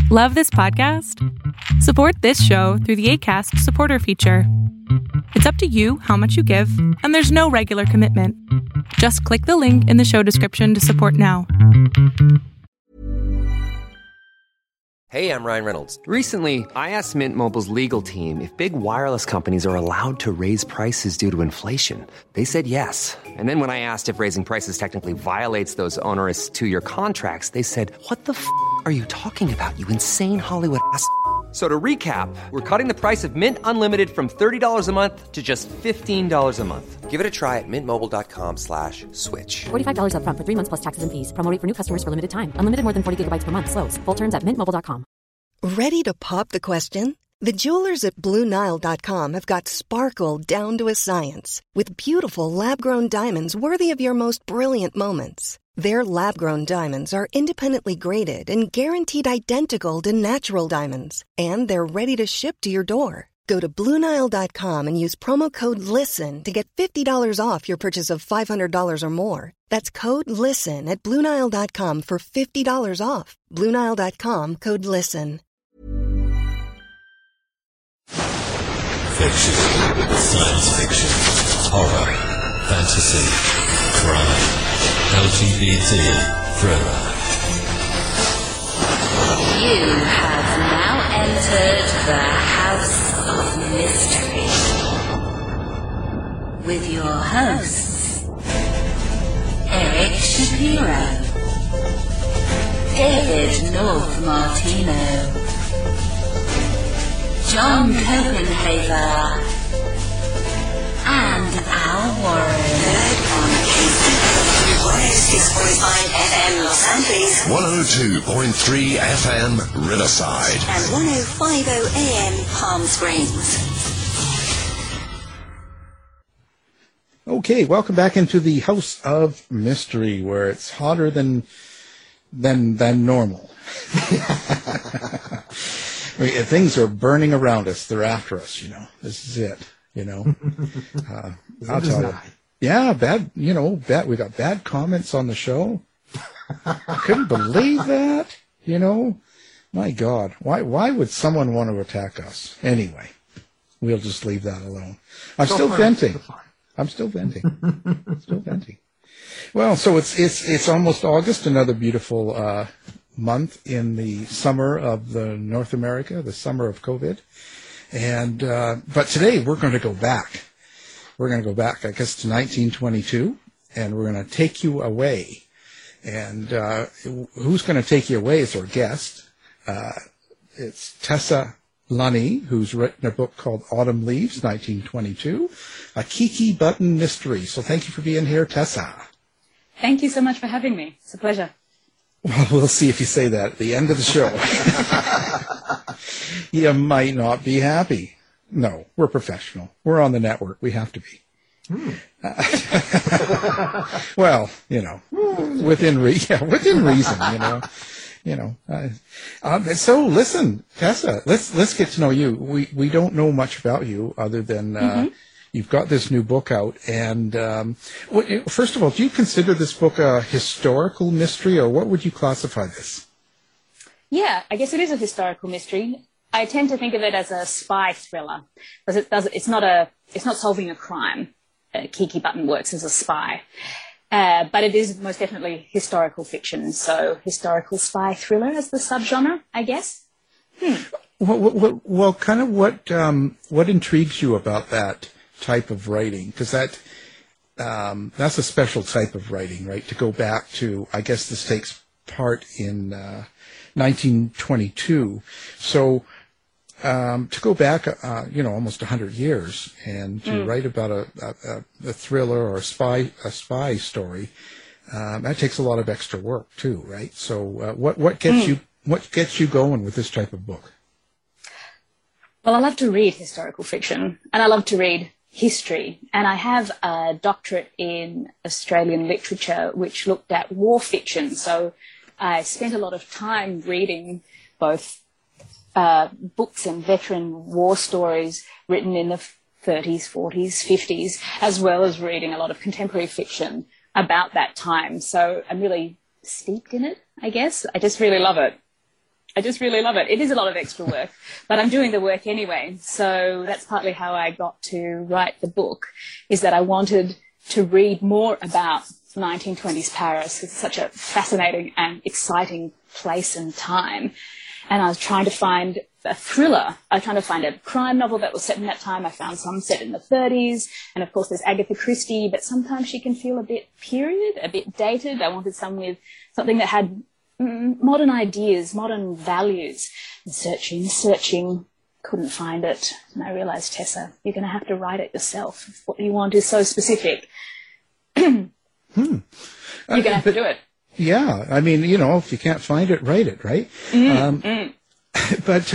Love this podcast? Support this show through the Acast supporter feature. It's up to you how much you give, and there's no regular commitment. Just click the link in the show description to support now. Hey, I'm Ryan Reynolds. Recently, I asked Mint Mobile's legal team if big wireless companies are allowed to raise prices due to inflation. They said yes. And then when I asked if raising prices technically violates those onerous two-year contracts, they said, "What the f*** are you talking about, you insane Hollywood ass?" So to recap, we're cutting the price of Mint Unlimited from $30 a month to just $15 a month. Give it a try at mintmobile.com/switch. $45 up front for 3 months plus taxes and fees. Promo rate for new customers for limited time. Unlimited more than 40 gigabytes per month. Slows full terms at mintmobile.com. Ready to pop the question? The jewelers at BlueNile.com have got sparkle down to a science with beautiful lab-grown diamonds worthy of your most brilliant moments. Their lab-grown diamonds are independently graded and guaranteed identical to natural diamonds, and they're ready to ship to your door. Go to BlueNile.com and use promo code LISTEN to get $50 off your purchase of $500 or more. That's code LISTEN at BlueNile.com for $50 off. BlueNile.com, code LISTEN. Fiction, science fiction, horror, fantasy, crime, LGBT, thriller. You have now entered the House of Mystery with your hosts, Eric Shapiro, David North Martino, John Copenhaver, and Al Warren. Heard on KCOW 106.5 FM Los Angeles, 102.3 FM Riverside, and 105.0 AM Palm Springs. Okay, welcome back into the House of Mystery, where it's hotter than normal. I mean, things are burning around us. They're after us, you know. This is it, you know. I'll tell you. Yeah, bad, you know, we got bad comments on the show. I couldn't believe that, you know. My God, why would someone want to attack us? Anyway, we'll just leave that alone. I'm still venting. Well, so it's almost August, another beautiful month in the summer of the North America, the summer of COVID. And but today we're going to go back. We're going to go back, I guess, to 1922, and we're going to take you away. And who's going to take you away is our guest. It's Tessa Lunney, who's written a book called Autumn Leaves, 1922, a Kiki Button mystery. So thank you for being here, Tessa. Thank you so much for having me. It's a pleasure. Well, we'll see if you say that at the end of the show. You might not be happy. No, we're professional. We're on the network. We have to be. Well, you know, within reason, you know. So listen, Tessa, let's get to know you. We don't know much about you other than you've got this new book out. And first of all, do you consider this book a historical mystery, or what would you classify this? Yeah, I guess it is a historical mystery. I tend to think of it as a spy thriller because it's not solving a crime. Kiki Button works as a spy, but it is most definitely historical fiction. So historical spy thriller as the subgenre, I guess. Well, kind of what intrigues you about that type of writing? Because that's a special type of writing, right? To go back to, I guess this takes part in 1922. So to go back, almost 100 years and to write about a thriller or a spy story, that takes a lot of extra work too, right? So what gets you going with this type of book? Well, I love to read historical fiction, and I love to read history, and I have a doctorate in Australian literature which looked at war fiction. So I spent a lot of time reading both books and veteran war stories written in the 30s, 40s, 50s, as well as reading a lot of contemporary fiction about that time. So I'm really steeped in it, I guess. I just really love it. I just really love it. It is a lot of extra work, but I'm doing the work anyway. So that's partly how I got to write the book, is that I wanted to read more about 1920s Paris. It's such a fascinating and exciting place and time. And I was trying to find a thriller. I was trying to find a crime novel that was set in that time. I found some set in the 30s. And, of course, there's Agatha Christie, but sometimes she can feel a bit period, a bit dated. I wanted something that had modern ideas, modern values. And searching, couldn't find it. And I realised, Tessa, you're going to have to write it yourself. If what you want is so specific. You're going to have to do it. Yeah, I mean, if you can't find it, write it, right? But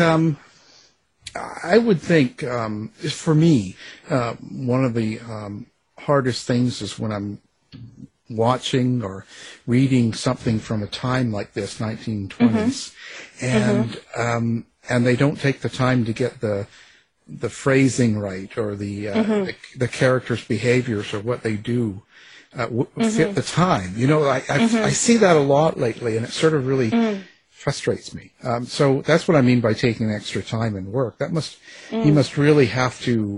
I would think, for me, one of the hardest things is when I'm watching or reading something from a time like this, 1920s, and they don't take the time to get the phrasing right, or the characters' behaviors or what they do fit the time. I see that a lot lately, and it sort of really frustrates me. So that's what I mean by taking extra time and work. You must really have to,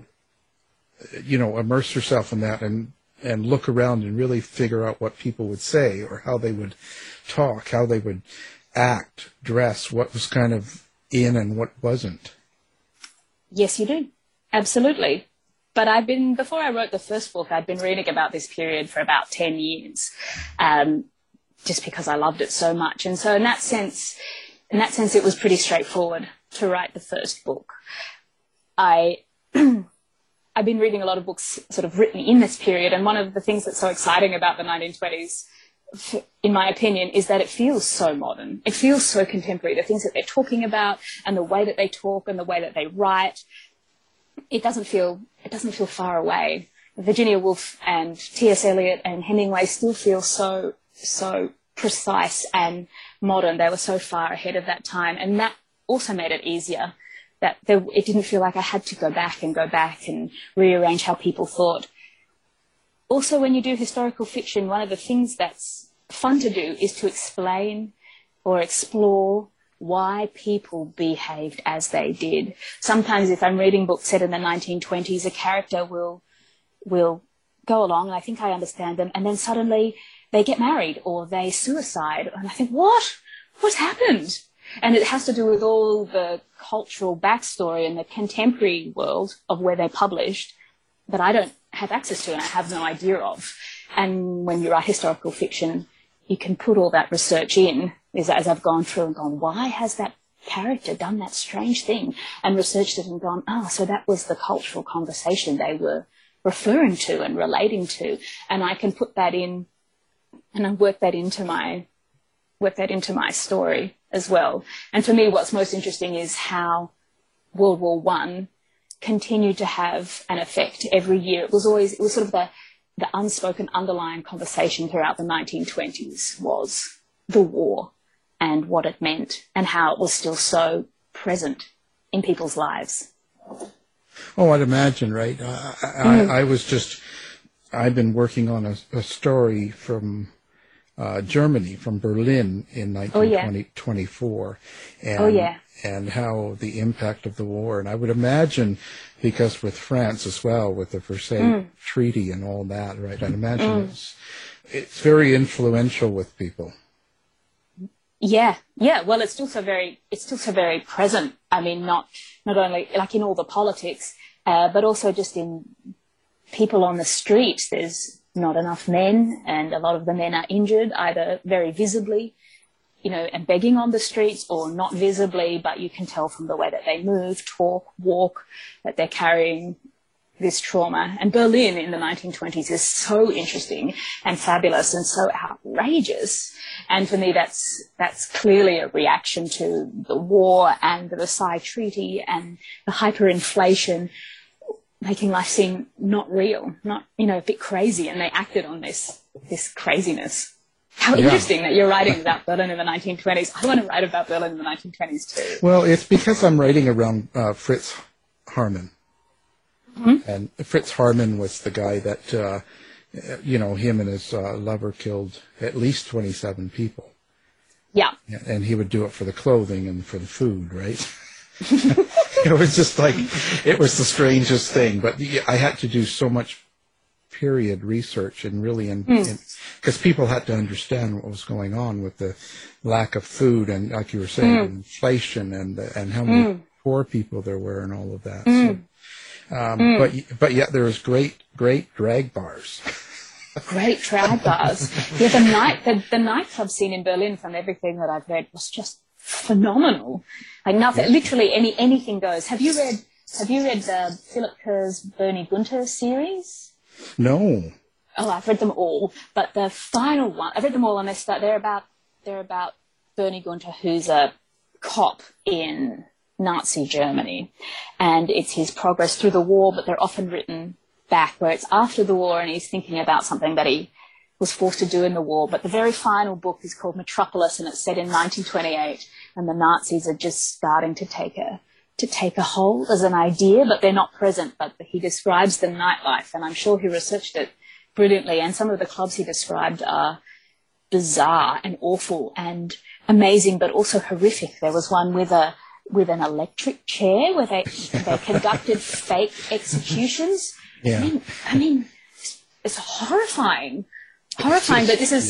immerse yourself in that and look around and really figure out what people would say, or how they would talk, how they would act, dress, what was kind of in and what wasn't. Yes, you do. Absolutely. But before I wrote the first book, I'd been reading about this period for about 10 years, just because I loved it so much. And so in that sense, it was pretty straightforward to write the first book. I've been reading a lot of books sort of written in this period, and one of the things that's so exciting about the 1920s, in my opinion, is that it feels so modern. It feels so contemporary. The things that they're talking about, and the way that they talk, and the way that they write, it doesn't feel far away. Virginia Woolf and T.S. Eliot and Hemingway still feel so precise and modern. They were so far ahead of that time, and that also made it easier. That it didn't feel like I had to go back and rearrange how people thought. Also, when you do historical fiction, one of the things that's fun to do is to explain or explore why people behaved as they did. Sometimes if I'm reading books set in the 1920s, a character will go along, and I think I understand them, and then suddenly they get married or they suicide, and I think, what's happened? And it has to do with all the cultural backstory in the contemporary world of where they're published that I don't have access to and I have no idea of. And when you write historical fiction, you can put all that research in, as I've gone through and gone, why has that character done that strange thing? And researched it and gone, so that was the cultural conversation they were referring to and relating to. And I can put that in and I work that into my story as well. And for me, what's most interesting is how World War I continued to have an effect every year. It was sort of the unspoken underlying conversation throughout the 1920s was the war and what it meant and how it was still so present in people's lives. Oh, I'd imagine, right? I've been working on a story from Germany, from Berlin in 1924, and how the impact of the war. And I would imagine, because with France as well, with the Versailles Treaty and all that, right? I'd imagine it's very influential with people. Yeah. Well, it's still so very present. I mean, not only like in all the politics, but also just in people on the street. There's not enough men, and a lot of the men are injured, either very visibly, and begging on the streets, or not visibly, but you can tell from the way that they move, talk, walk, that they're carrying this trauma. And Berlin in the 1920s is so interesting and fabulous and so outrageous. And for me, that's clearly a reaction to the war and the Versailles Treaty and the hyperinflation, making life seem not real, not, a bit crazy. And they acted on this craziness. How interesting that you're writing about Berlin in the 1920s. I want to write about Berlin in the 1920s too. Well, it's because I'm writing around Fritz Haarmann. Mm-hmm. And Fritz Haarmann was the guy that, him and his lover killed at least 27 people. Yeah. And he would do it for the clothing and for the food, right? It was just like, it was the strangest thing. But I had to do so much period research and really, because people had to understand what was going on with the lack of food and, like you were saying, inflation and how many poor people there were and all of that. So, but yet there was great drag bars. Great drag bars. Yeah, the nightclub scene in Berlin, from everything that I've read, was just phenomenal. Like nothing, literally anything goes. Have you read the Philip Kerr's Bernie Gunther series? No. Oh, I've read them all, but the final one, I've read them all, and they're about Bernie Gunther, who's a cop in Nazi Germany, and it's his progress through the war, but they're often written back where it's after the war and he's thinking about something that he was forced to do in the war. But the very final book is called Metropolis, and it's set in 1928, and the Nazis are just starting to take a hold as an idea, but they're not present. But he describes the nightlife, and I'm sure he researched it brilliantly, and some of the clubs he described are bizarre and awful and amazing, but also horrific. There was one with an electric chair where they conducted fake executions. Yeah. I mean, it's horrifying. But this is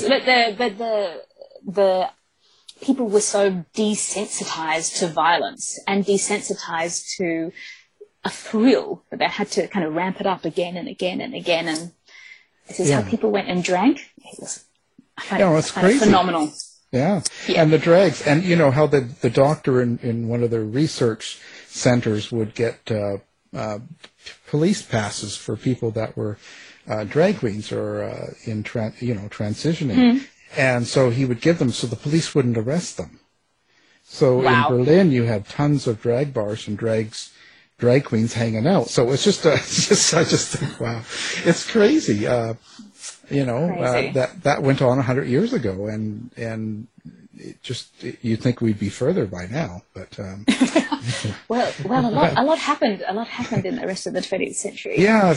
the people were so desensitized to violence and desensitized to a thrill that they had to kind of ramp it up again and again and again. And this is how people went and drank. It's crazy. Phenomenal. Yeah, and the drags, and you know how the doctor in one of the research centers would get police passes for people that were drag queens or transitioning, and so he would give them so the police wouldn't arrest them. So in Berlin, you had tons of drag bars and drag queens hanging out. So it's just I just think, wow, it's crazy. That went on 100 years ago, and you'd think we'd be further by now, but well, a lot happened in the rest of the 20th century. Yeah,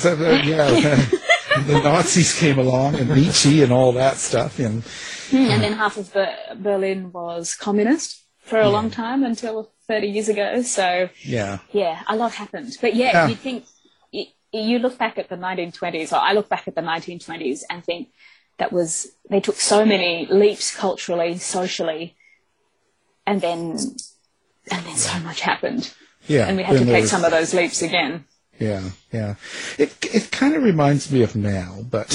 the Nazis came along and Nietzsche and all that stuff, and then half of Berlin was communist for a long time until 30 years ago. So yeah, a lot happened. But you think. You look back at the 1920s, or I look back at the 1920s and think they took so many leaps culturally, socially, and then so much happened. Yeah. And we had to take some of those leaps again. Yeah. It kind of reminds me of now, but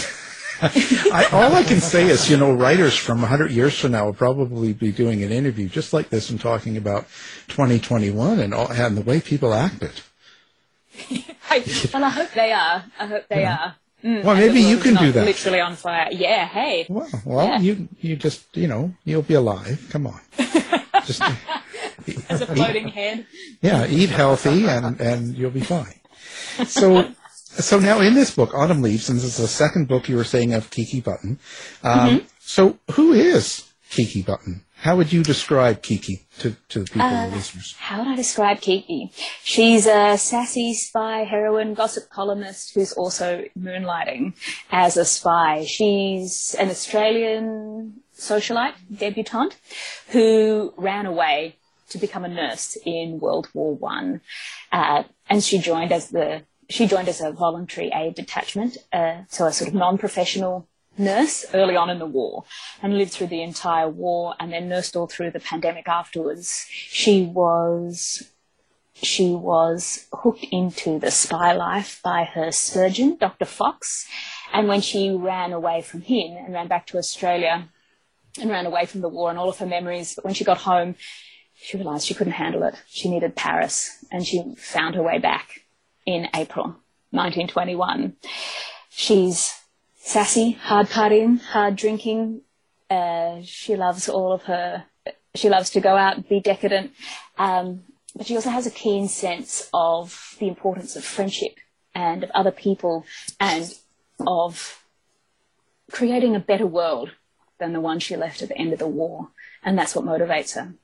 all I can say is, writers from 100 years from now will probably be doing an interview just like this and talking about 2021 and the way people acted. Well, I hope they are. Well, maybe you can do that. Literally on fire. Yeah. Hey. Well, you just you'll be alive. Come on. Just as a floating head. Yeah, eat healthy and you'll be fine. So now in this book, Autumn Leaves, and this is the second book you were saying of Kiki Button. So who is Kiki Button? How would you describe Kiki to the people and the listeners? How would I describe Kiki? She's a sassy spy heroine, gossip columnist who's also moonlighting as a spy. She's an Australian socialite, debutante, who ran away to become a nurse in World War I, and she joined as a voluntary aid detachment, so a sort of non-professional nurse early on in the war, and lived through the entire war and then nursed all through the pandemic afterwards. She was hooked into the spy life by her surgeon, Dr. Fox, and when she ran away from him and ran back to Australia and ran away from the war and all of her memories, but when she got home, she realised she couldn't handle it. She needed Paris, and she found her way back in April 1921. She's sassy, hard partying, hard drinking. She loves she loves to go out and be decadent. But she also has a keen sense of the importance of friendship and of other people and of creating a better world than the one she left at the end of the war. And that's what motivates her.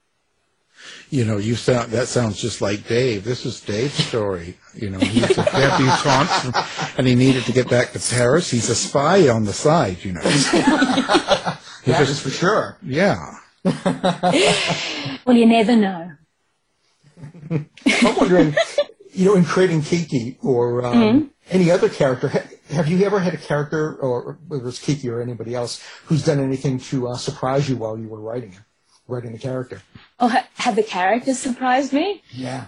That sounds just like Dave. This is Dave's story. He's a debutante and he needed to get back to Paris. He's a spy on the side, That is for sure. Yeah. Well, you never know. I'm wondering, in creating Kiki or any other character, have you ever had a character, or whether it's Kiki or anybody else, who's done anything to surprise you while you were writing the character? Oh, have the characters surprised me? Yeah.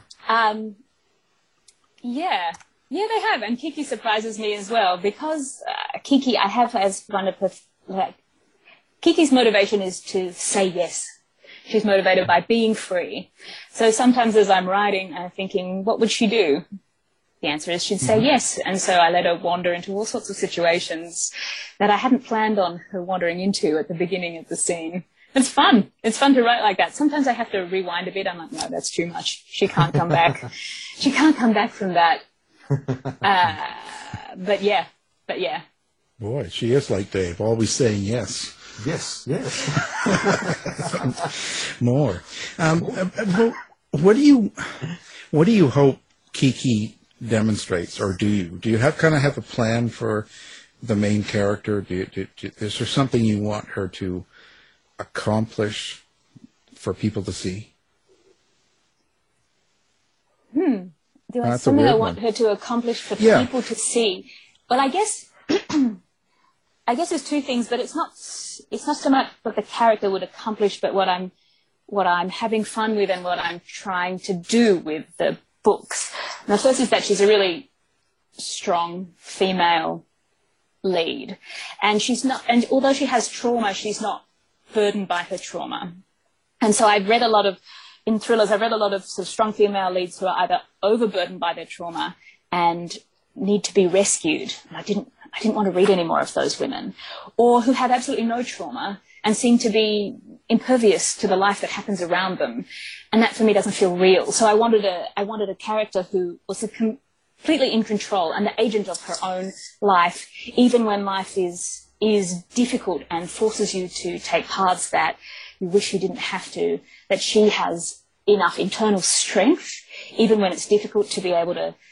Yeah, they have, and Kiki surprises me as well, because Kiki, I have as one of her, Kiki's motivation is to say yes. She's motivated by being free. So sometimes as I'm writing, I'm thinking, what would she do? The answer is she'd say yes. And so I let her wander into all sorts of situations that I hadn't planned on her wandering into at the beginning of the scene. It's fun. It's fun to write like that. Sometimes I have to rewind a bit. I'm like, no, that's too much. She can't come back. She can't come back from that. But yeah. Boy, she is like Dave, always saying yes. Yes. More. What do you hope Kiki demonstrates, or do you have a plan for the main character? Is there something you want her to accomplish for people to see? Do I something I want her to accomplish for people to see? Well, I guess there's two things, but it's not so much what the character would accomplish, but what I'm having fun with and what I'm trying to do with the books. And the first is that she's a really strong female lead, and although she has trauma, she's not burdened by her trauma. And so in thrillers, I've read a lot of sort of strong female leads who are either overburdened by their trauma and need to be rescued. And I didn't want to read any more of those women, or who have absolutely no trauma and seem to be impervious to the life that happens around them. And that for me doesn't feel real. So I wanted a character who was completely in control and the agent of her own life, even when life is difficult and forces you to take paths that you wish you didn't have to, that she has enough internal strength, even when it's difficult, to be able to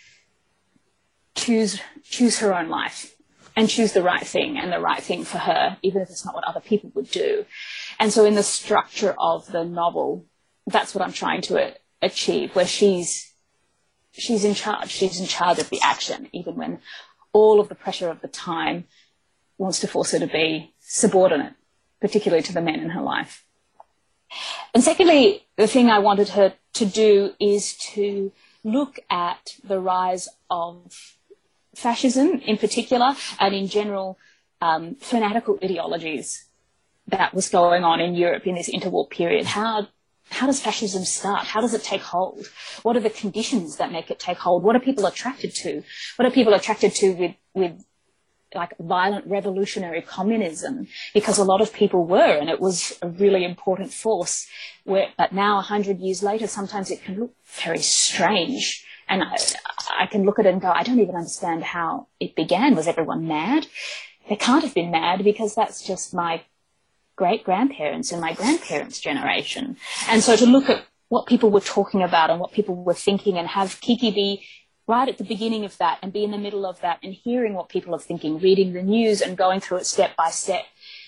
choose her own life and choose the right thing and the right thing for her, even if it's not what other people would do. And so in the structure of the novel, that's what I'm trying to achieve, where she's in charge. She's in charge of the action, even when all of the pressure of the time wants to force her to be subordinate, particularly to the men in her life. And secondly, the thing I wanted her to do is to look at the rise of fascism in particular, and in general, fanatical ideologies that was going on in Europe in this interwar period. How does fascism start? How does it take hold? What are the conditions that make it take hold? What are people attracted to? What are people attracted to with like violent revolutionary communism? Because a lot of people were, and it was a really important force. But now, 100 years later, sometimes it can look very strange. And I can look at it and go, I don't even understand how it began. Was everyone mad? They can't have been mad, because that's just my great-grandparents and my grandparents' generation. And so to look at what people were talking about and what people were thinking, and have Kiki be right at the beginning of that and be in the middle of that and hearing what people are thinking, reading the news and going through it step by step,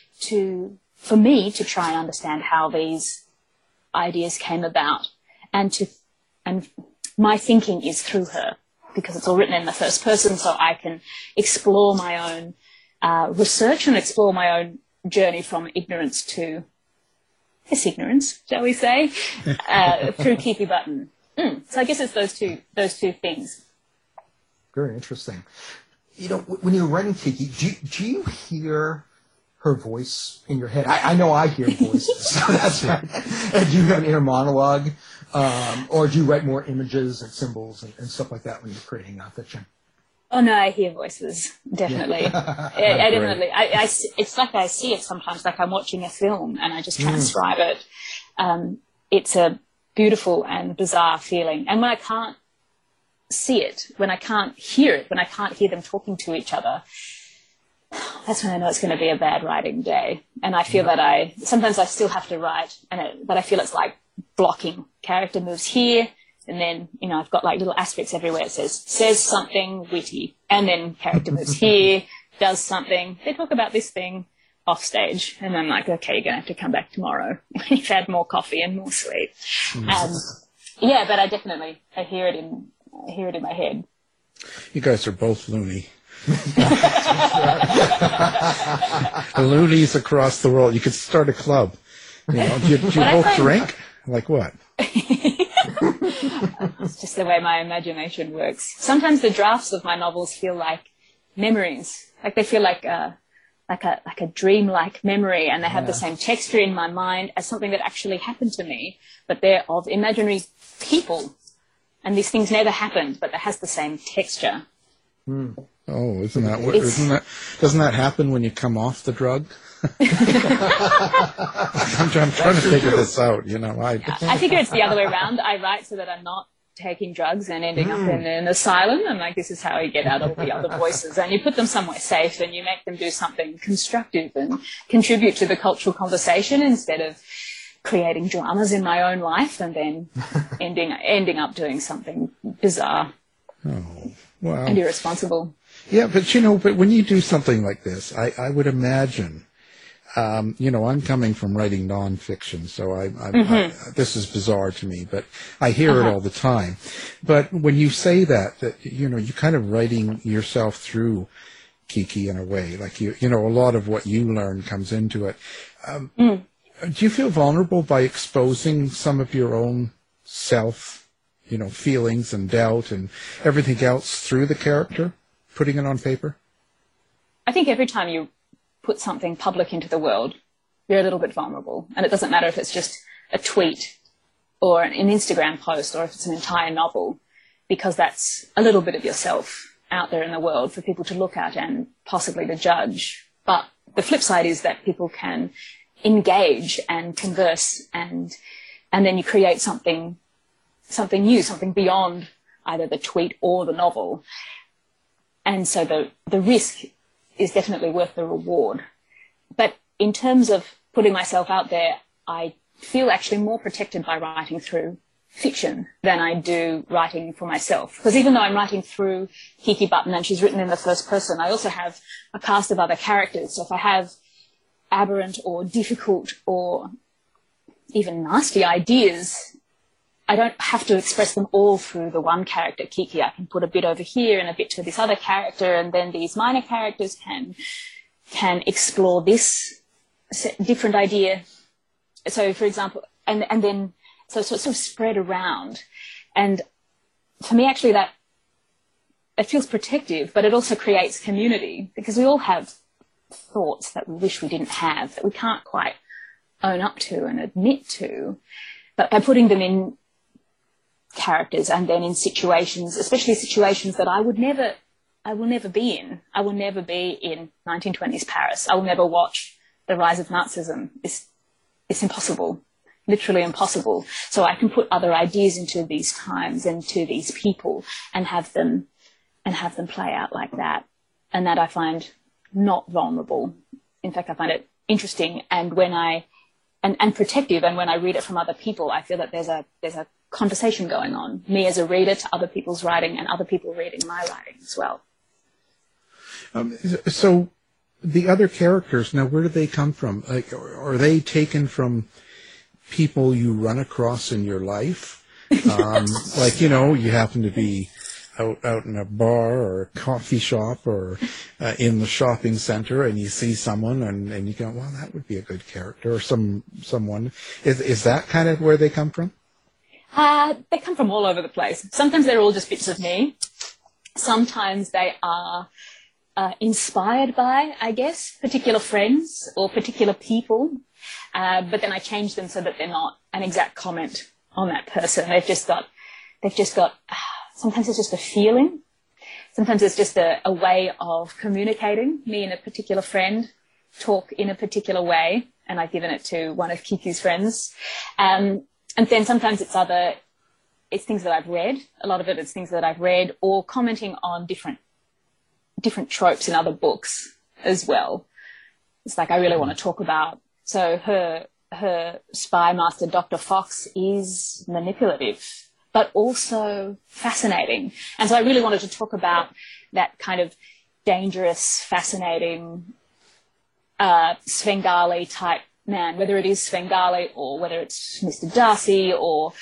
for me to try and understand how these ideas came about. And my thinking is through her, because it's all written in the first person, so I can explore my own research and explore my own journey from ignorance to ignorance, shall we say, through Kiki Button. So I guess it's those two things. Very interesting. When you're writing Kiki, do you hear her voice in your head? I know I hear voices, so that's right. And do you have an inner monologue, or do you write more images and symbols and stuff like that when you're creating fiction? Oh no, I hear voices, definitely. I definitely. It's like I see it sometimes, like I'm watching a film and I just transcribe it. It's a beautiful and bizarre feeling. And when I can't see it, when I can't hear it, when I can't hear them talking to each other, that's when I know it's going to be a bad writing day. And I feel that sometimes I still have to write, but I feel it's like blocking. Character moves here, and then, I've got like little asterisks everywhere. It says something witty, and then character moves here, does something. They talk about this thing. off stage. And I'm like, okay, you're going to have to come back tomorrow. You've had more coffee and more sleep. Yeah, but I hear it in my head. You guys are both loony. Loonies across the world. You could start a club. Do you both drink? Like what? It's just the way my imagination works. Sometimes the drafts of my novels feel like memories. Like they feel like a dream-like memory, and they have the same texture in my mind as something that actually happened to me, but they're of imaginary people. And these things never happened, but it has the same texture. Oh, doesn't that happen when you come off the drug? I'm trying to figure this out. I figure it's the other way around. I write so that I'm not taking drugs and ending up in an asylum. I'm like, this is how you get out all the other voices, and you put them somewhere safe, and you make them do something constructive and contribute to the cultural conversation instead of creating dramas in my own life and then ending up doing something bizarre and irresponsible. Yeah, but when you do something like this, I would imagine, I'm coming from writing nonfiction, so this is bizarre to me, but I hear it all the time. But when you say that you're kind of writing yourself through Kiki in a way, like a lot of what you learn comes into it. Do you feel vulnerable by exposing some of your own self, feelings and doubt and everything else through the character, putting it on paper? I think every time you put something public into the world, you're a little bit vulnerable. And it doesn't matter if it's just a tweet or an Instagram post or if it's an entire novel, because that's a little bit of yourself out there in the world for people to look at and possibly to judge. But the flip side is that people can engage and converse, and then you create something new, something beyond either the tweet or the novel. And so the risk is definitely worth the reward. But in terms of putting myself out there, I feel actually more protected by writing through fiction than I do writing for myself. Because even though I'm writing through Kiki Button and she's written in the first person, I also have a cast of other characters. So if I have aberrant or difficult or even nasty ideas, I don't have to express them all through the one character, Kiki. I can put a bit over here and a bit to this other character, and then these minor characters can explore this different idea. So, for example, and then so it's sort of spread around. And for me, actually, that it feels protective, but it also creates community, because we all have thoughts that we wish we didn't have, that we can't quite own up to and admit to. But by putting them in characters and then in situations, especially situations that I will never be in. I will never be in 1920s Paris. I will never watch the rise of Nazism. It's impossible, literally impossible. So I can put other ideas into these times and to these people and have them play out like that. And that I find not vulnerable. In fact, I find it interesting and and protective. And when I read it from other people, I feel that there's a conversation going on, me as a reader to other people's writing and other people reading my writing as well. So the other characters, now where do they come from? Like, are they taken from people you run across in your life? Like, you happen to be out in a bar or a coffee shop or in the shopping center, and you see someone and you go, well, that would be a good character, or someone. Is that kind of where they come from? They come from all over the place. Sometimes they're all just bits of me. Sometimes they are inspired by, I guess, particular friends or particular people. But then I change them so that they're not an exact comment on that person. They've just got, sometimes it's just a feeling. Sometimes it's just a way of communicating. Me and a particular friend talk in a particular way, and I've given it to one of Kiki's friends. And then sometimes it's things that I've read. A lot of it is things that I've read, or commenting on different tropes in other books as well. It's like I really want to talk about. So her spy master, Dr. Fox, is manipulative, but also fascinating. And so I really wanted to talk about that kind of dangerous, fascinating Svengali type man, whether it is Svengali or whether it's Mr. Darcy or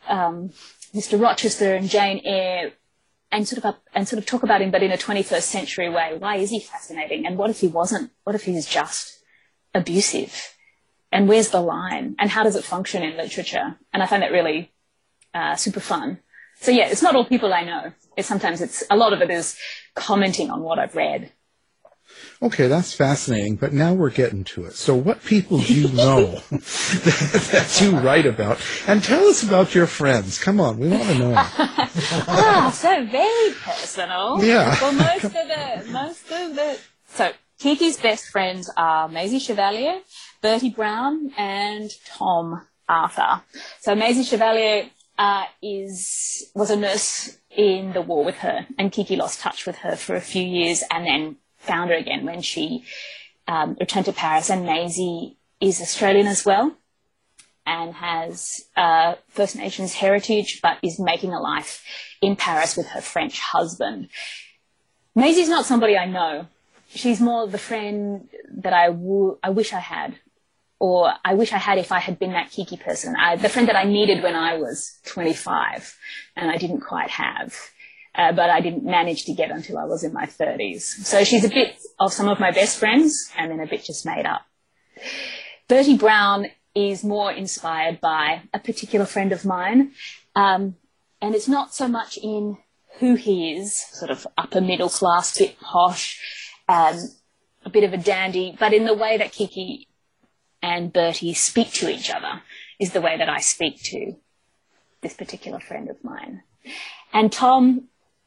Mr. Rochester and Jane Eyre, and sort of talk about him, but in a 21st century way. Why is he fascinating? And what if he wasn't? What if he's just abusive? And where's the line? And how does it function in literature? And I find that really super fun. So yeah, it's not all people I know. Sometimes a lot of it is commenting on what I've read. Okay, that's fascinating, but now we're getting to it. So what people do you know that you write about? And tell us about your friends. Come on, we want to know. So very personal. Yeah. Well, most of the... So Kiki's best friends are Maisie Chevalier, Bertie Brown, and Tom Arthur. So Maisie Chevalier was a nurse in the war with her, and Kiki lost touch with her for a few years and then found her again when she returned to Paris. And Maisie is Australian as well and has First Nations heritage, but is making a life in Paris with her French husband. Maisie's not somebody I know. She's more the friend that I wish I had, or I wish I had if I had been that Kiki person. The friend that I needed when I was 25 and I didn't quite have. But I didn't manage to get until I was in my 30s. So she's a bit of some of my best friends and then a bit just made up. Bertie Brown is more inspired by a particular friend of mine. And it's not so much in who he is, sort of upper middle class, bit posh, a bit of a dandy, but in the way that Kiki and Bertie speak to each other is the way that I speak to this particular friend of mine. And Tom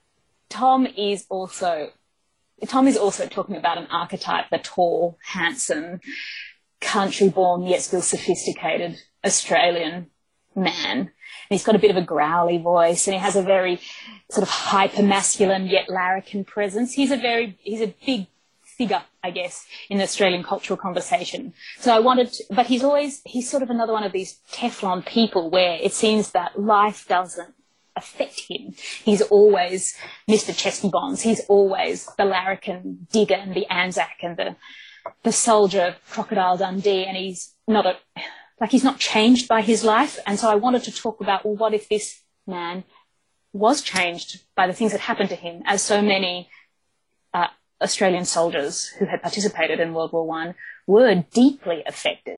is also talking about an archetype, the tall, handsome, country-born yet still sophisticated Australian man. And he's got a bit of a growly voice, and he has a very sort of hyper-masculine yet larrikin presence. He's a big figure, I guess, in the Australian cultural conversation. So but he's sort of another one of these Teflon people where it seems that life doesn't affect him. He's always Mr. Chesty Bonds. He's always the larrikin digger and the Anzac and the soldier Crocodile Dundee, and he's not changed by his life. And so I wanted to talk about, well, what if this man was changed by the things that happened to him, as so many Australian soldiers who had participated in World War I were deeply affected.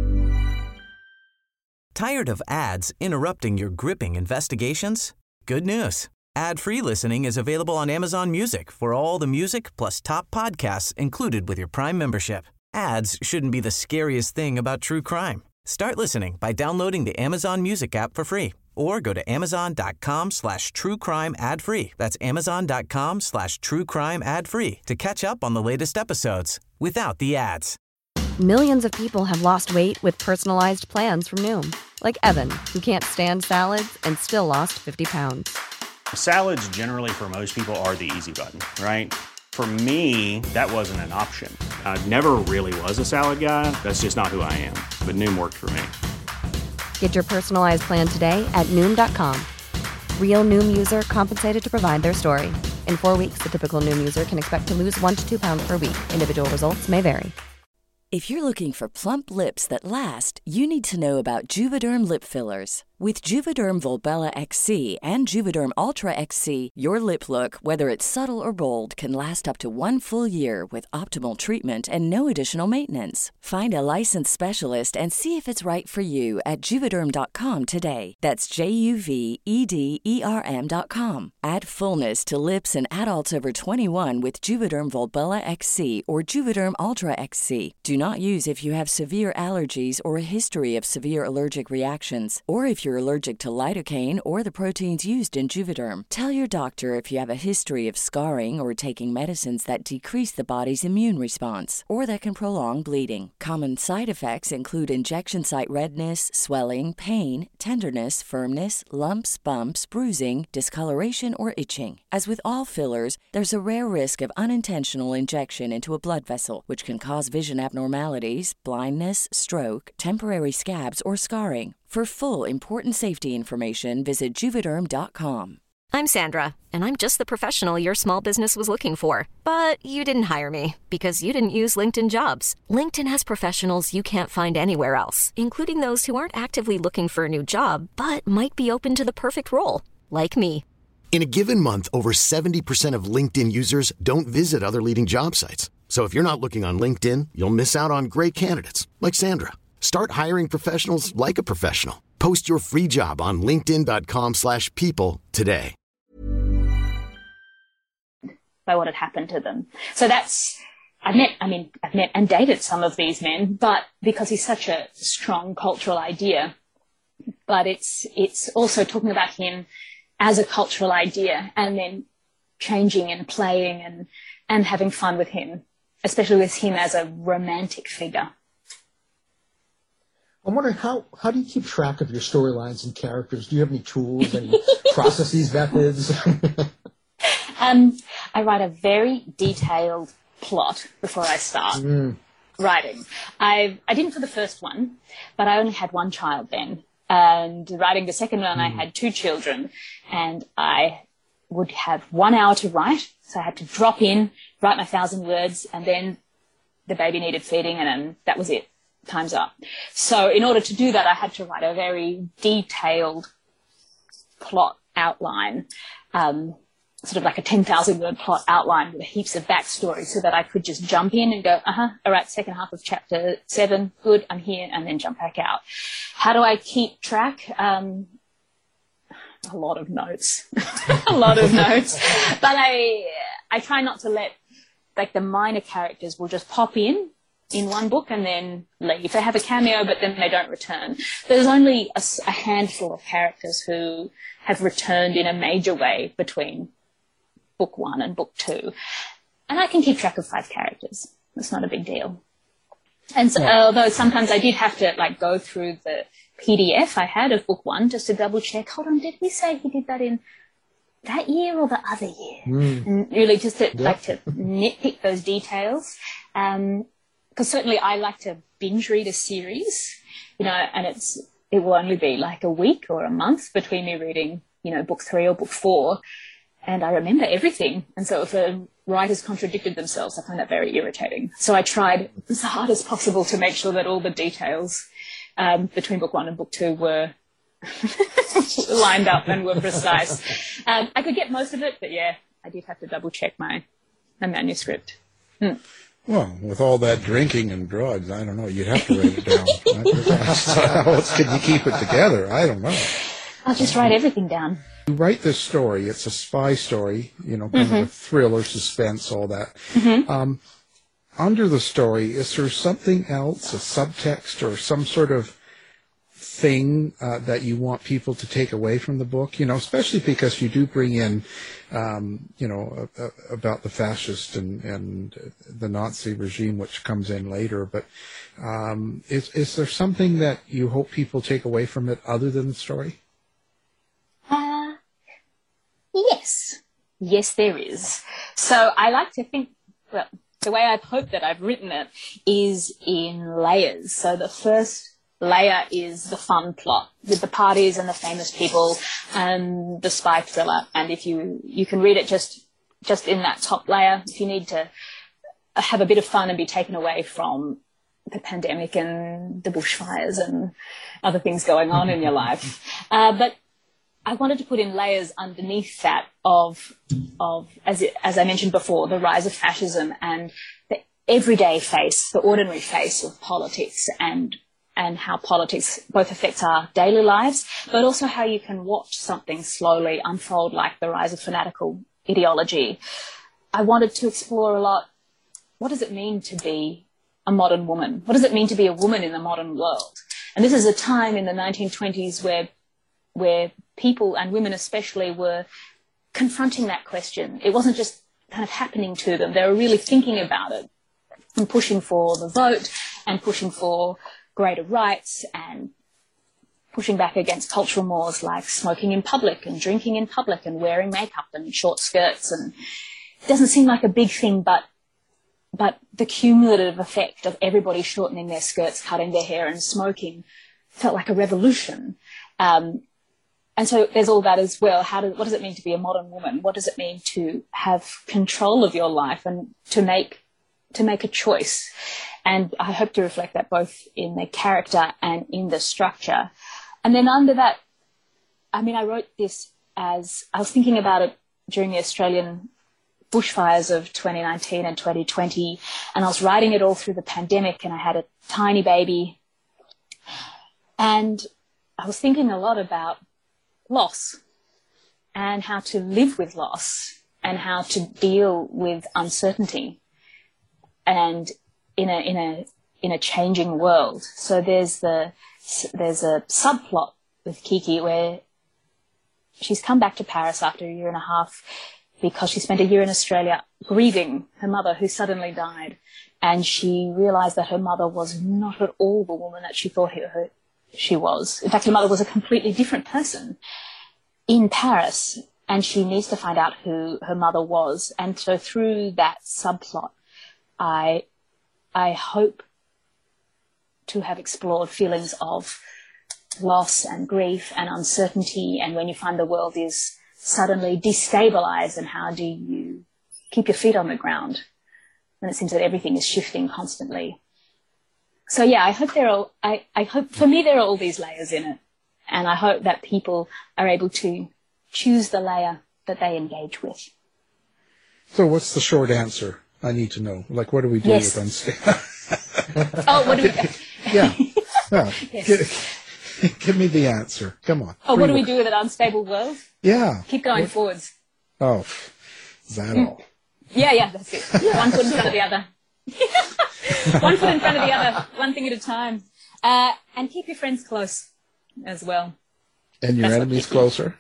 Tired of ads interrupting your gripping investigations? Good news. Ad-free listening is available on Amazon Music for all the music plus top podcasts included with your Prime membership. Ads shouldn't be the scariest thing about true crime. Start listening by downloading the Amazon Music app for free or go to amazon.com/truecrime ad-free. That's amazon.com/truecrime ad-free to catch up on the latest episodes without the ads. Millions of people have lost weight with personalized plans from Noom. Like Evan, who can't stand salads and still lost 50 pounds. Salads generally for most people are the easy button, right? For me, that wasn't an option. I never really was a salad guy. That's just not who I am. But Noom worked for me. Get your personalized plan today at Noom.com. Real Noom user compensated to provide their story. In 4 weeks, the typical Noom user can expect to lose 1 to 2 pounds per week. Individual results may vary. If you're looking for plump lips that last, you need to know about Juvederm lip fillers. With Juvederm Volbella XC and Juvederm Ultra XC, your lip look, whether it's subtle or bold, can last up to 1 full year with optimal treatment and no additional maintenance. Find a licensed specialist and see if it's right for you at Juvederm.com today. That's JUVEDERM.com. Add fullness to lips in adults over 21 with Juvederm Volbella XC or Juvederm Ultra XC. Do not use if you have severe allergies or a history of severe allergic reactions, or if you're allergic to lidocaine or the proteins used in Juvederm. Tell your doctor if you have a history of scarring or taking medicines that decrease the body's immune response or that can prolong bleeding. Common side effects include injection site redness, swelling, pain, tenderness, firmness, lumps, bumps, bruising, discoloration, or itching. As with all fillers, there's a rare risk of unintentional injection into a blood vessel, which can cause vision abnormalities, blindness, stroke, temporary scabs, or scarring. For full, important safety information, visit Juvederm.com. I'm Sandra, and I'm just the professional your small business was looking for. But you didn't hire me because you didn't use LinkedIn Jobs. LinkedIn has professionals you can't find anywhere else, including those who aren't actively looking for a new job, but might be open to the perfect role, like me. In a given month, over 70% of LinkedIn users don't visit other leading job sites. So if you're not looking on LinkedIn, you'll miss out on great candidates like Sandra. Start hiring professionals like a professional. Post your free job on linkedin.com/people today. By what had happened to them. So I've met and dated some of these men, but because he's such a strong cultural idea, but it's also talking about him as a cultural idea and then changing and playing and having fun with him, especially with him as a romantic figure. I'm wondering, how do you keep track of your storylines and characters? Do you have any tools, any processes, methods? I write a very detailed plot before I start writing. I didn't for the first one, but I only had one child then. And writing the second one, I had 2 children, and I would have 1 hour to write. So I had to drop in, write my 1,000 words, and then the baby needed feeding, and then that was it. Time's up. So in order to do that, I had to write a very detailed plot outline, sort of like a 10,000 word plot outline with heaps of backstory so that I could just jump in and go, all right, second half of chapter 7, good, I'm here, and then jump back out. How do I keep track? A lot of notes. A lot of notes. But I try not to let, like, the minor characters will just pop in one book and then leave. They have a cameo, but then they don't return. There's only a handful of characters who have returned in a major way between book 1 and book 2. And I can keep track of 5 characters. It's not a big deal. And so, although sometimes I did have to, like, go through the PDF I had of book 1 just to double check, hold on, did we say he did that in that year or the other year? And really just to, like, to nitpick those details. Because certainly I like to binge read a series, and it will only be like a week or a month between me reading, book 3 or book 4, and I remember everything. And so if the writers contradicted themselves, I find that very irritating. So I tried as hard as possible to make sure that all the details between book 1 and book 2 were lined up and were precise. I could get most of it, but yeah, I did have to double check my manuscript. Well, with all that drinking and drugs, I don't know. You'd have to write it down. How else could you keep it together? I don't know. I'll just write everything down. You write this story. It's a spy story, kind of a thriller, suspense, all that. Under the story, is there something else, a subtext or some sort of thing that you want people to take away from the book? Especially because you do bring in, about the fascist and the Nazi regime, which comes in later. But is there something that you hope people take away from it other than the story? Yes, there is. So I like to think, well, the way I've hoped that I've written it is in layers. So the first layer is the fun plot with the parties and the famous people and the spy thriller. And if you can read it just in that top layer, if you need to have a bit of fun and be taken away from the pandemic and the bushfires and other things going on in your life. But I wanted to put in layers underneath that of as I mentioned before, the rise of fascism and the everyday face, the ordinary face of politics and how politics both affects our daily lives, but also how you can watch something slowly unfold, like the rise of fanatical ideology. I wanted to explore a lot, what does it mean to be a modern woman? What does it mean to be a woman in the modern world? And this is a time in the 1920s where people, and women especially, were confronting that question. It wasn't just kind of happening to them. They were really thinking about it and pushing for the vote and pushing for greater rights and pushing back against cultural mores like smoking in public and drinking in public and wearing makeup and short skirts. And it doesn't seem like a big thing, but the cumulative effect of everybody shortening their skirts, cutting their hair and smoking felt like a revolution. And so there's all that as well. What does it mean to be a modern woman? What does it mean to have control of your life and to make a choice? And I hope to reflect that both in the character and in the structure. And then under that, I mean, I wrote this as I was thinking about it during the Australian bushfires of 2019 and 2020, and I was writing it all through the pandemic, and I had a tiny baby. And I was thinking a lot about loss and how to live with loss and how to deal with uncertainty and in a changing world. So there's a subplot with Kiki where she's come back to Paris after a year and a half because she spent a year in Australia grieving her mother who suddenly died. And she realized that her mother was not at all the woman that she thought she was. In fact, her mother was a completely different person in Paris, and she needs to find out who her mother was. And so through that subplot, I hope to have explored feelings of loss and grief and uncertainty, and when you find the world is suddenly destabilized, and how do you keep your feet on the ground when it seems that everything is shifting constantly. So yeah, I hope for me there are all these layers in it, and I hope that people are able to choose the layer that they engage with. So what's the short answer? I need to know. Like, what do we do with unstable? Oh, what do we? Yeah. No. Yes. Give me the answer. Come on. Oh, what do we do with an unstable world? Yeah. Keep going forwards. Oh, is that all? Yeah, that's it. One foot in front of the other. One foot in front of the other, one thing at a time. And keep your friends close as well. And your enemies closer?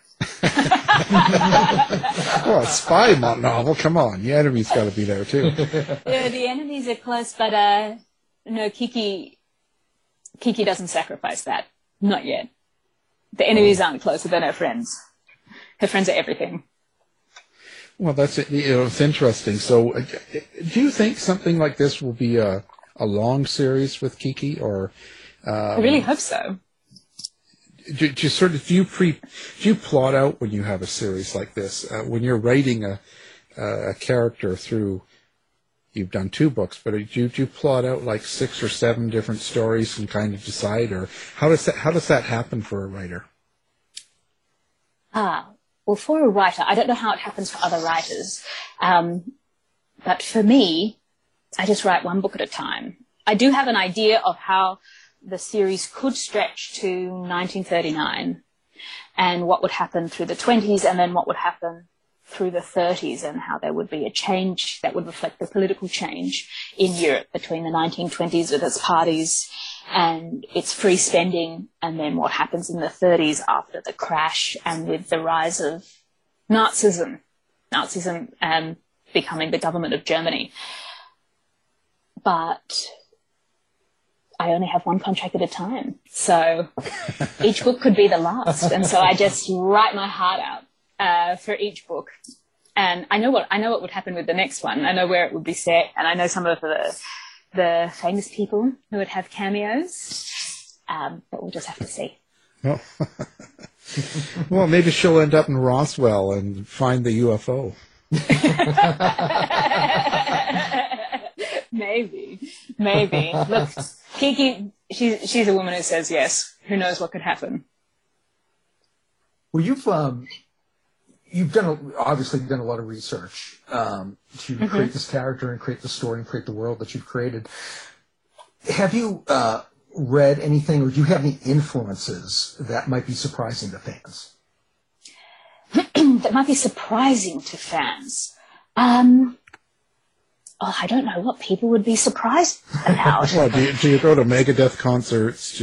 Well, a spy novel, come on. Your enemy's got to be there too. Yeah, the enemies are close, but no, Kiki doesn't sacrifice that. Not yet. The enemies aren't closer than her friends. Her friends are everything. Well, that's it. It's interesting. So, do you think something like this will be a long series with Kiki, or? I really hope so. Do you plot out when you have a series like this? When you're writing a character through, you've done 2 books, but do you plot out like 6 or 7 different stories and kind of decide, or how does that happen for a writer? Well, for a writer, I don't know how it happens for other writers, but for me, I just write 1 book at a time. I do have an idea of how the series could stretch to 1939 and what would happen through the 20s and then what would happen through the 30s, and how there would be a change that would reflect the political change in Europe between the 1920s with its parties and its free spending, and then what happens in the 30s after the crash and with the rise of Nazism becoming the government of Germany. But I only have 1 contract at a time, so each book could be the last, and so I just write my heart out for each book. And I know what would happen with the next one. I know where it would be set, and I know some of the famous people who would have cameos, but we'll just have to see. Oh. Well, maybe she'll end up in Roswell and find the UFO. Maybe. Look, Kiki, she's a woman who says yes. Who knows what could happen? Well, you've obviously done a lot of research to create this character and create the story and create the world that you've created. Have you read anything, or do you have any influences that might be surprising to fans? That might be surprising to fans. I don't know what people would be surprised about. Well, do you go to Megadeth concerts?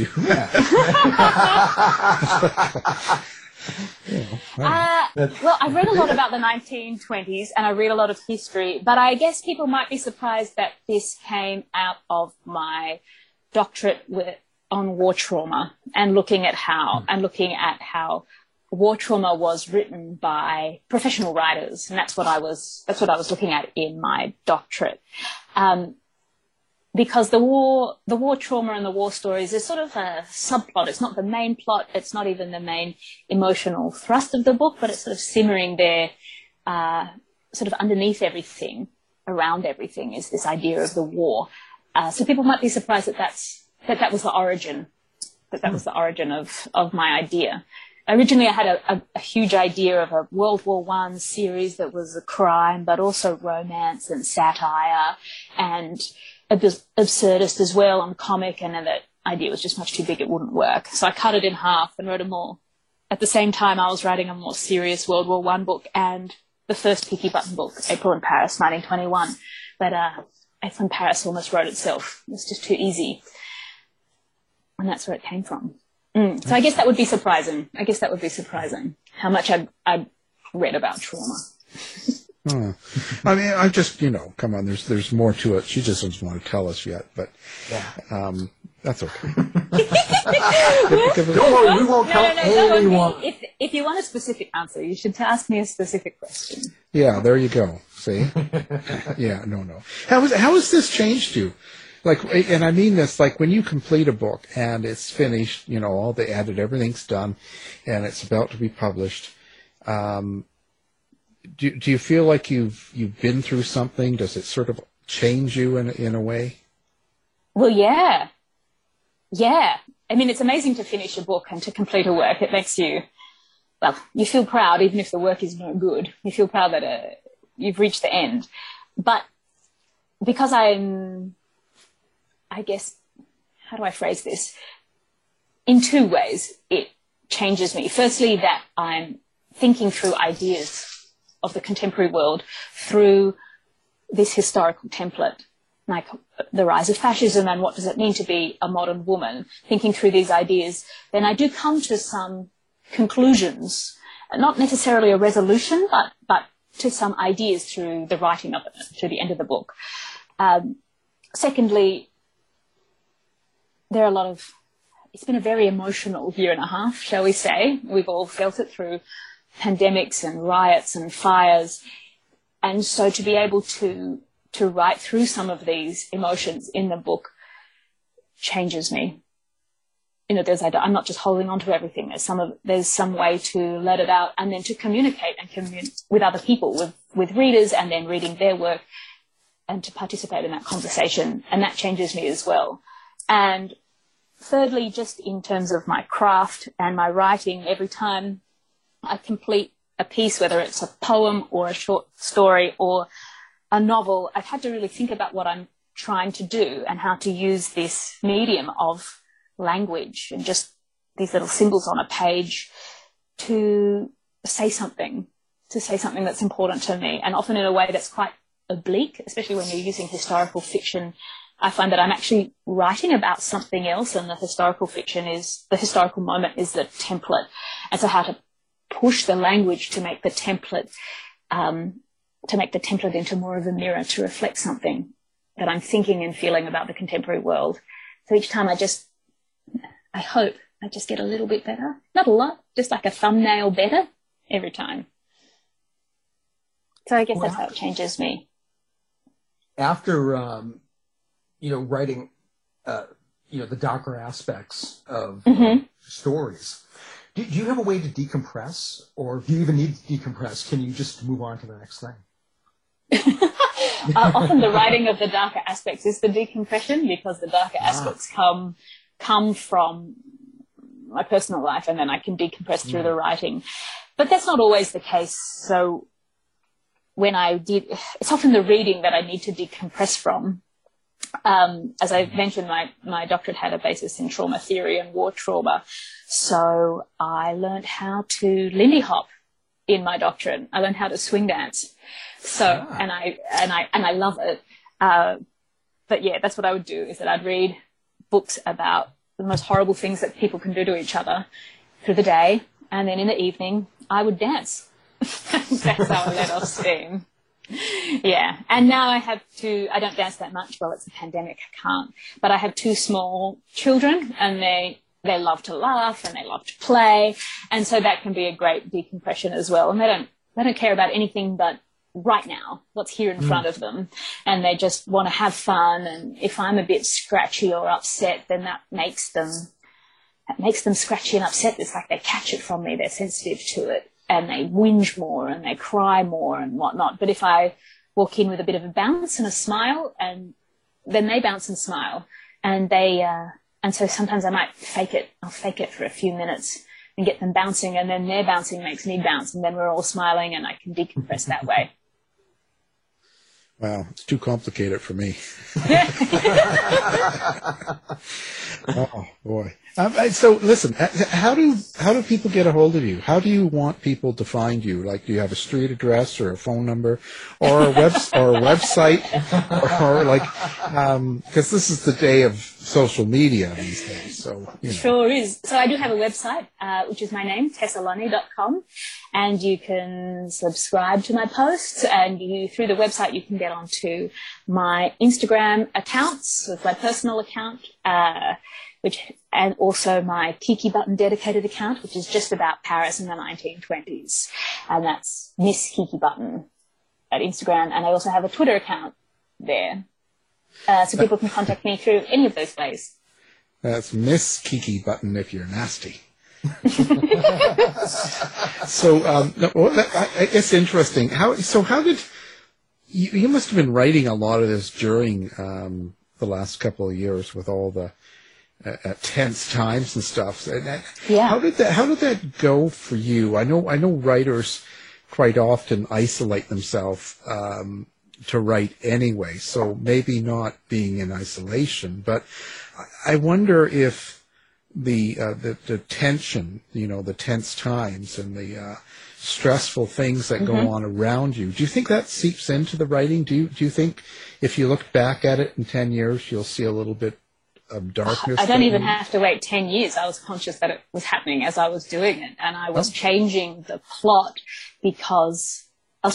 Well, I read a lot about the 1920s and I read a lot of history, but I guess people might be surprised that this came out of my doctorate on war trauma and looking at how war trauma was written by professional writers, and that's what I was looking at in my doctorate. because the war trauma and the war stories is sort of a subplot. It's not the main plot. It's not even the main emotional thrust of the book, but it's sort of simmering there, sort of underneath everything, around everything, is this idea of the war. So people might be surprised that was the origin, that was the origin of my idea. Originally, I had a huge idea of a World War I series that was a crime, but also romance and satire and absurdist as well, and comic, and then that idea was just much too big, it wouldn't work. So I cut it in half and wrote a more, at the same time I was writing a more serious World War I book and the first Kiki Button book, April in Paris, 1921. But April in Paris almost wrote itself. It was just too easy. And that's where it came from. So I guess that would be surprising. How much I'd read about trauma. I mean, I just, come on, there's more to it. She just doesn't want to tell us yet, but that's okay. Don't worry, we won't tell anyone. If you want a specific answer, you should ask me a specific question. Yeah, there you go. See? Yeah, no. How has this changed you? Like, and I mean this, like when you complete a book and it's finished, all the edit, everything's done, and it's about to be published. Do you feel like you've been through something? Does it sort of change you in a way? Well, yeah. I mean, it's amazing to finish a book and to complete a work. It makes you, you feel proud, even if the work is no good. You feel proud that you've reached the end. But because I guess, how do I phrase this? In two ways, it changes me. Firstly, that I'm thinking through ideas of the contemporary world through this historical template, like the rise of fascism and what does it mean to be a modern woman, thinking through these ideas, then I do come to some conclusions, not necessarily a resolution, but to some ideas through the writing of it, through the end of the book. Secondly, it's been a very emotional year and a half, shall we say. We've all felt it through pandemics and riots and fires. And so to be able to write through some of these emotions in the book changes me. I'm not just holding on to everything. There's some way to let it out and then to communicate with other people, with readers, and then reading their work and to participate in that conversation. And that changes me as well. And thirdly, just in terms of my craft and my writing, every time I complete a piece, whether it's a poem or a short story or a novel, I've had to really think about what I'm trying to do and how to use this medium of language and just these little symbols on a page to say something that's important to me, and often in a way that's quite oblique, especially when you're using historical fiction. I find that I'm actually writing about something else, and the historical moment is the template. And so how to push the language to make the template into more of a mirror to reflect something that I'm thinking and feeling about the contemporary world. So each time I hope I just get a little bit better. Not a lot, just like a thumbnail better every time. So I guess that's how it changes me. After, writing, the darker aspects of stories, do you have a way to decompress, or do you even need to decompress? Can you just move on to the next thing? Often the writing of the darker aspects is the decompression, because the darker aspects come from my personal life, and then I can decompress through the writing. But that's not always the case. So it's often the reading that I need to decompress from. As I mentioned, my doctorate had a basis in trauma theory and war trauma. So I learned how to Lindy Hop in my doctorate. I learned how to swing dance. So, and I love it. But yeah, that's what I would do, is that I'd read books about the most horrible things that people can do to each other through the day. And then in the evening, I would dance. That's how I let off steam. Yeah. And now I don't dance that much. Well, it's a pandemic. I can't. But I have 2 small children, and they love to laugh and they love to play. And so that can be a great decompression as well. And they don't care about anything but right now, what's here in front of them, and they just want to have fun. And if I'm a bit scratchy or upset, then that makes them scratchy and upset. It's like they catch it from me, they're sensitive to it, and they whinge more and they cry more and whatnot. But if I walk in with a bit of a bounce and a smile, and then they bounce and smile, and so sometimes I might fake it. I'll fake it for a few minutes and get them bouncing, and then their bouncing makes me bounce, and then we're all smiling, and I can decompress that way. Wow, it's too complicated for me. Oh boy! So listen, how do people get a hold of you? How do you want people to find you? Like, do you have a street address or a phone number or a website, or like, because this is the day of social media these days. So Sure is. So I do have a website, which is my name, tessaloni.com, and you can subscribe to my posts, and through the website you can get onto my Instagram accounts, with my personal account, and also my Kiki Button dedicated account, which is just about Paris in the 1920s, and that's Miss Kiki Button at Instagram, and I also have a Twitter account there, so people can contact me through any of those ways. That's Miss Kiki Button if you're nasty. So it's interesting. How did you must have been writing a lot of this during the last couple of years with all the tense times and stuff. Yeah. How did that go for you? I know writers quite often isolate themselves to write anyway, so maybe not being in isolation, but I wonder if the tension, the tense times and the stressful things that go on around you, do you think that seeps into the writing? Do you think if you look back at it in 10 years, you'll see a little bit of darkness? I don't even have to wait 10 years. I was conscious that it was happening as I was doing it, and I was changing the plot because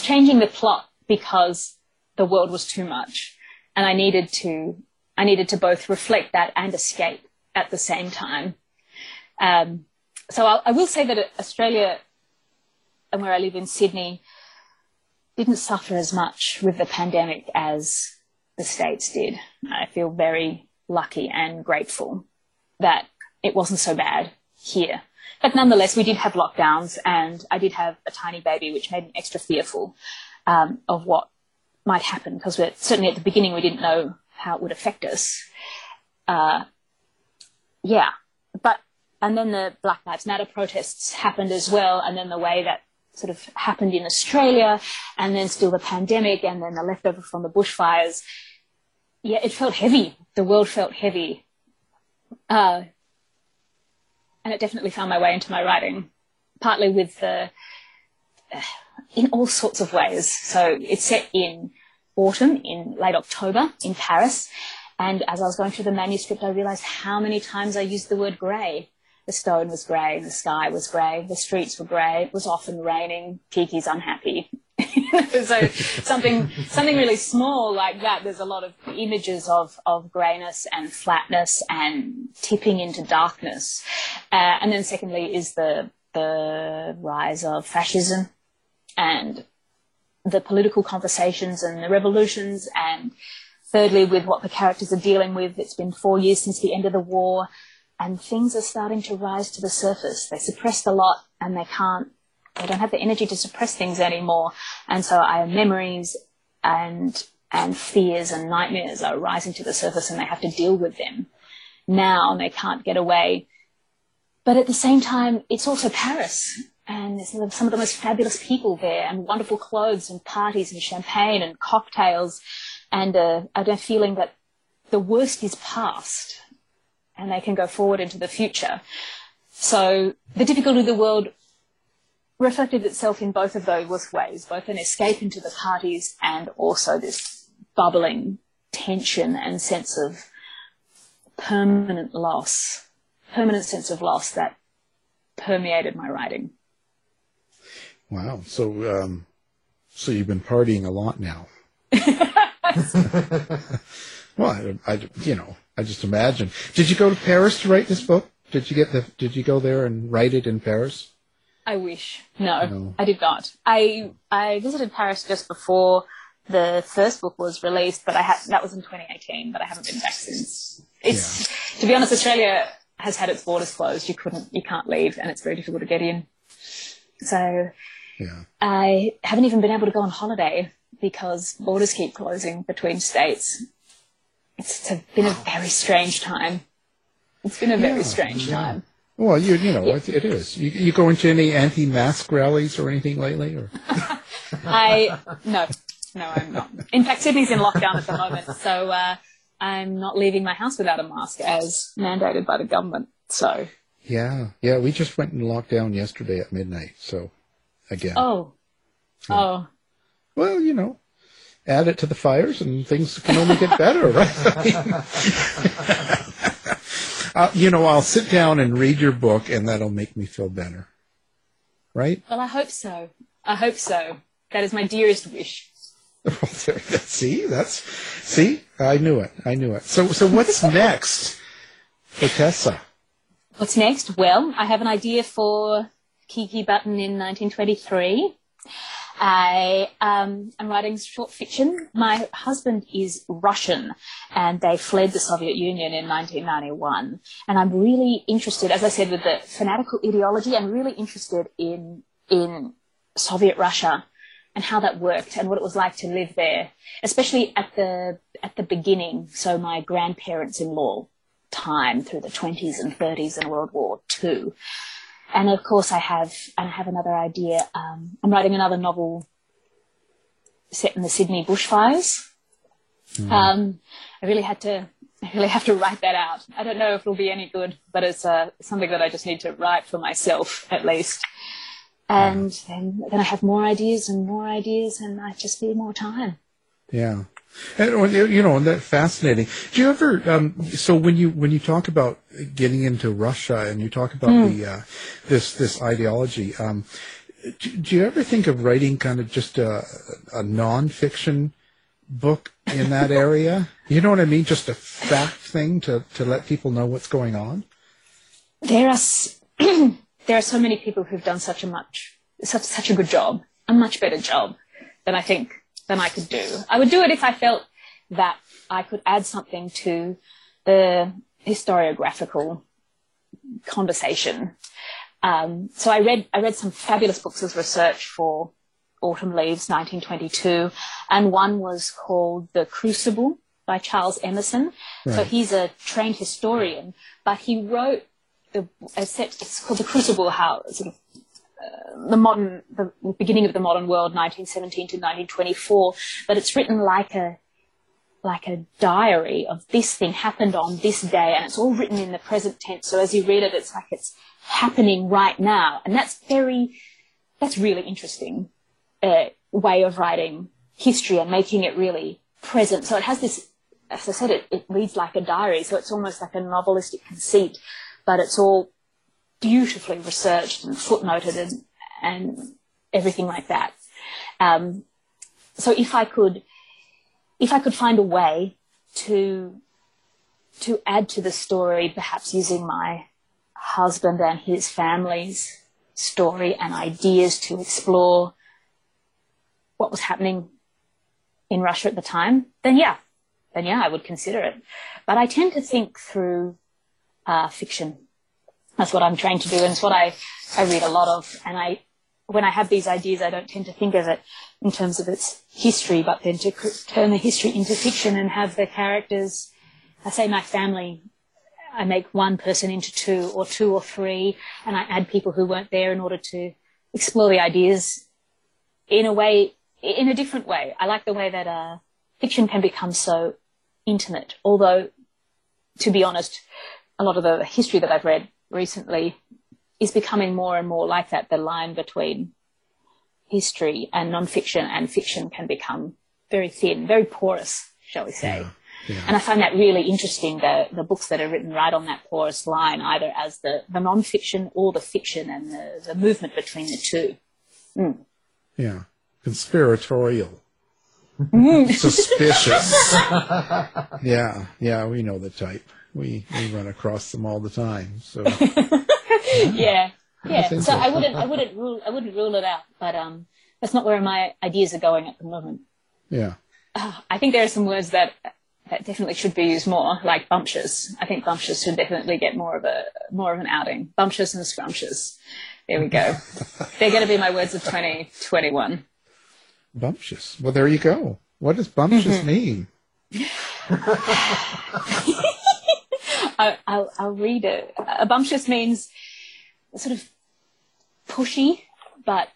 the world was too much, and I needed to both reflect that and escape at the same time. So I will say that Australia, and where I live in Sydney, didn't suffer as much with the pandemic as the States did. I feel very lucky and grateful that it wasn't so bad here. But nonetheless, we did have lockdowns, and I did have a tiny baby, which made me extra fearful of what might happen, because certainly at the beginning we didn't know how it would affect us. And then the Black Lives Matter protests happened as well, and then the way that sort of happened in Australia, and then still the pandemic, and then the leftover from the bushfires. Yeah, it felt heavy. The world felt heavy. And it definitely found my way into my writing, partly with in all sorts of ways. So it's set in autumn, in late October, in Paris. And as I was going through the manuscript, I realized how many times I used the word grey. The stone was grey, the sky was grey, the streets were grey, it was often raining, Kiki's unhappy. So something really small like that. There's a lot of images of greyness and flatness and tipping into darkness. And then secondly is the rise of fascism and the political conversations and the revolutions. And thirdly, with what the characters are dealing with, it's been 4 years since the end of the war, and things are starting to rise to the surface. They suppressed a lot, and they don't have the energy to suppress things anymore. And so our memories and fears and nightmares are rising to the surface, and they have to deal with them now, and they can't get away. But at the same time, it's also Paris, and there's some of the most fabulous people there, and wonderful clothes and parties and champagne and cocktails, and a feeling that the worst is past and they can go forward into the future. So the difficulty of the world reflected itself in both of those ways, both an escape into the parties and also this bubbling tension and sense of permanent sense of loss that permeated my writing. Wow. So you've been partying a lot now. Well, I just imagine. Did you go to Paris to write this book? Did you go there and write it in Paris? I wish. No, I did not. I visited Paris just before the first book was released, but that was in 2018, but I haven't been back since. To be honest, Australia has had its borders closed. You can't leave, and it's very difficult to get in. So I haven't even been able to go on holiday because borders keep closing between states. It's been a very strange time. It's been a very strange time. Well, you know, it is. You go into any anti-mask rallies or anything lately? Or? No, I'm not. In fact, Sydney's in lockdown at the moment, so I'm not leaving my house without a mask as mandated by the government. So yeah, we just went in lockdown yesterday at midnight. So again. Oh. Well, you know, add it to the fires, and things can only get better, right? You know, I'll sit down and read your book, and that'll make me feel better, right? Well, I hope so. That is my dearest wish. See, I knew it. So what's next for Tessa? What's next? Well, I have an idea for Kiki Button in 1923. I am writing short fiction. My husband is Russian, and they fled the Soviet Union in 1991. And I'm really interested, as I said, with the fanatical ideology. I'm really interested in Soviet Russia and how that worked and what it was like to live there, especially at the beginning. So my grandparents-in-law time through the 20s and 30s and World War II. And of course I have another idea. I'm writing another novel set in the Sydney bushfires. I really have to write that out. I don't know if it'll be any good, but it's something that I just need to write for myself at least. And then I have more ideas, and I just need more time. Yeah. And, you know, that's fascinating. Do you ever, so when you talk about getting into Russia and you talk about this ideology, do you ever think of writing kind of just a nonfiction book in that area? You know what I mean? Just a fact thing to let people know what's going on? There are so many people who've done such a good job, a much better job than I could do. I would do it if I felt that I could add something to the historiographical conversation. So I read some fabulous books as research for Autumn Leaves 1922, and one was called The Crucible by Charles Emerson. Right. So he's a trained historian, but he wrote it's called The Crucible, how sort of the beginning of the modern world, 1917 to 1924, but it's written like a diary of this thing happened on this day, and it's all written in the present tense. So as you read it, it's like it's happening right now, and that's really interesting way of writing history and making it really present. So it has this, as I said, it reads like a diary, so it's almost like a novelistic conceit, but it's all beautifully researched and footnoted and everything like that. So if I could find a way to add to the story, perhaps using my husband and his family's story and ideas to explore what was happening in Russia at the time, then yeah, I would consider it. But I tend to think through fiction. That's what I'm trained to do, and it's what I read a lot of. And when I have these ideas, I don't tend to think of it in terms of its history, but then to turn the history into fiction and have the characters, I say my family, I make one person into two or three, and I add people who weren't there in order to explore the ideas in a different way. I like the way that fiction can become so intimate, although, to be honest, a lot of the history that I've read recently is becoming more and more like that. The line between history and non-fiction and fiction can become very thin, very porous, shall we say. Yeah. And I find that really interesting, the books that are written right on that porous line, either as the non-fiction or the fiction, and the movement between the two. Yeah. Conspiratorial. Suspicious. Yeah, we know the type. We run across them all the time. So yeah. Yeah, so I wouldn't rule it out, but that's not where my ideas are going at the moment. Yeah. I think there are some words that definitely should be used more, like bumptious. I think bumptious should definitely get more of an outing. Bumptious and scrumptious. There we go. They're going to be my words of 2021. Bumptious. Well, there you go. What does bumptious mean? I'll read it. Bumptious means sort of pushy, but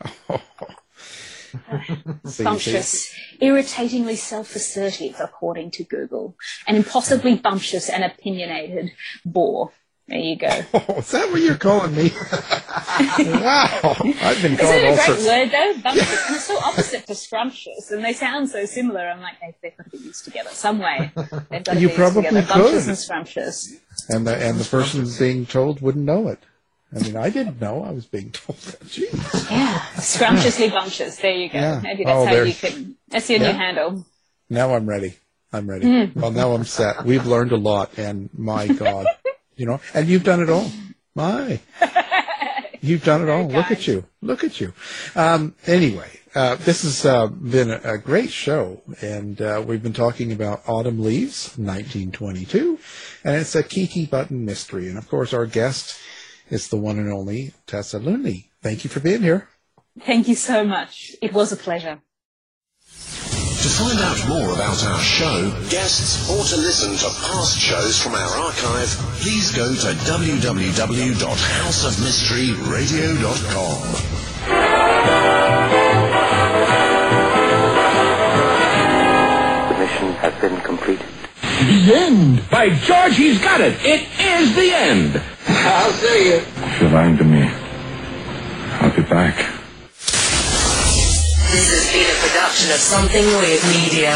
bumptious, irritatingly self-assertive, according to Google, and impossibly bumptious and opinionated bore. There you go. Oh, is that what you're calling me? Wow. I've been called all sorts. Isn't it a great word, though? Bumptious. Yeah. And it's so opposite to scrumptious, and they sound so similar. I'm like, they've got to be used together some way. They've got to be used together. Bumptious and scrumptious. And the person being told wouldn't know it. I mean, I didn't know. I was being told that. Jeez. Yeah. Scrumptiously bumptious. There you go. Yeah. Maybe that's how you can. That's your new handle. Now I'm ready. Well, now I'm set. We've learned a lot, and my God. And you've done it all. You've done it all. Look at you. Anyway, this has been a great show, and we've been talking about Autumn Leaves, 1922, and it's a Kiki Button mystery. And, of course, our guest is the one and only Tessa Lundy. Thank you for being here. Thank you so much. It was a pleasure. To find out more about our show, guests, or to listen to past shows from our archive, please go to www.houseofmysteryradio.com. The mission has been completed. The end! By George, he's got it! It is the end! I'll see you. If you're lying to me, I'll be back. This has been a production of Something Weird Media.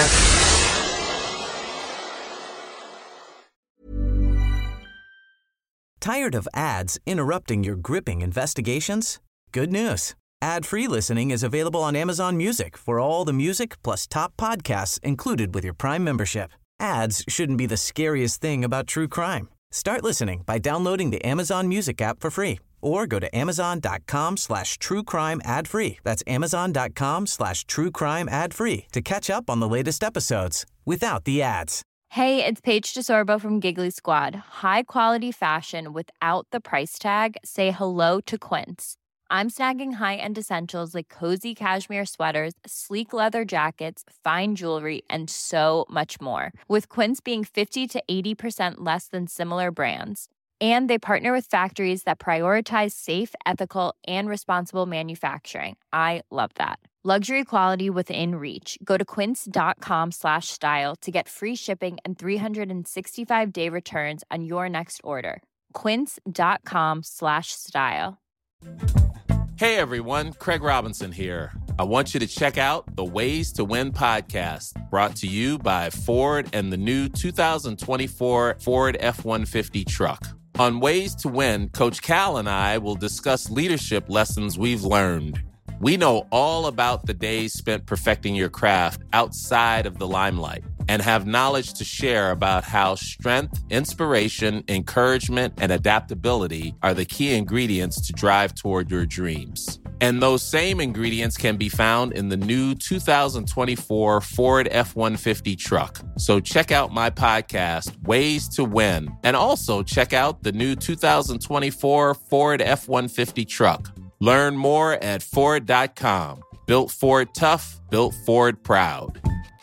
Tired of ads interrupting your gripping investigations? Good news. Ad-free listening is available on Amazon Music for all the music plus top podcasts included with your Prime membership. Ads shouldn't be the scariest thing about true crime. Start listening by downloading the Amazon Music app for free. Or go to amazon.com/truecrime ad-free. That's amazon.com/truecrime ad-free to catch up on the latest episodes without the ads. Hey, it's Paige DeSorbo from Giggly Squad. High quality fashion without the price tag. Say hello to Quince. I'm snagging high-end essentials like cozy cashmere sweaters, sleek leather jackets, fine jewelry, and so much more. With Quince being 50 to 80% less than similar brands. And they partner with factories that prioritize safe, ethical, and responsible manufacturing. I love that. Luxury quality within reach. Go to quince.com/style to get free shipping and 365-day returns on your next order. Quince.com/style. Hey everyone, Craig Robinson here. I want you to check out the Ways to Win podcast, brought to you by Ford and the new 2024 Ford F-150 truck. On Ways to Win, Coach Cal and I will discuss leadership lessons we've learned. We know all about the days spent perfecting your craft outside of the limelight and have knowledge to share about how strength, inspiration, encouragement, and adaptability are the key ingredients to drive toward your dreams. And those same ingredients can be found in the new 2024 Ford F-150 truck. So check out my podcast, Ways to Win, and also check out the new 2024 Ford F-150 truck. Learn more at Ford.com. Built Ford tough, built Ford proud.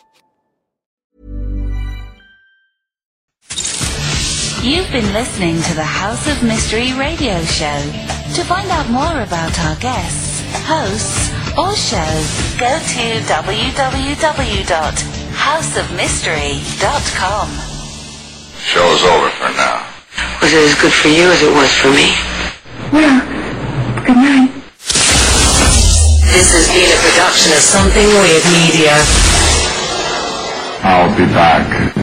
You've been listening to the House of Mystery radio show. To find out more about our guests, hosts, or shows, go to www.houseofmystery.com. Show's over for now. Was it as good for you as it was for me? Well, good night. This has been a production of Something Weird Media. I'll be back.